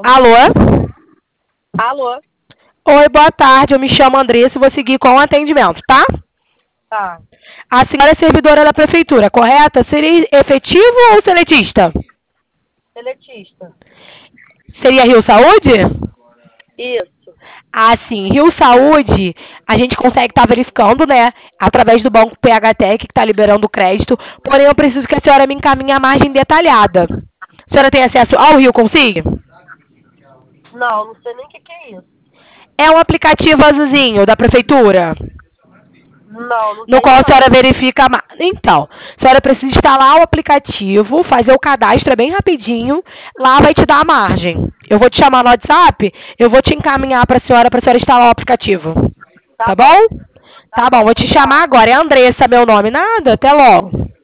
Alô? Alô? Oi, boa tarde. Eu me chamo Andressa e vou seguir com o atendimento, tá? Tá. A senhora é servidora da prefeitura, correta? Seria efetivo ou seletista? Seletista. Seria Rio Saúde? Isso. Ah, sim. Rio Saúde, a gente consegue estar verificando, né? Através do banco PHTEC, que está liberando o crédito. Porém, eu preciso que a senhora me encaminhe a margem detalhada. A senhora tem acesso ao Rio Consigne? Não sei nem o que é isso. É um aplicativo azulzinho da prefeitura, Não no tenho qual a não. senhora verifica. Então, a senhora precisa instalar o aplicativo, fazer o cadastro, é bem rapidinho. Lá vai te dar a margem. Eu vou te chamar no WhatsApp, eu vou te encaminhar para a senhora instalar o aplicativo. Tá Tá bom. bom? Tá bom, vou te chamar Obrigada. agora. É Andressa, meu nome. Nada? Até logo.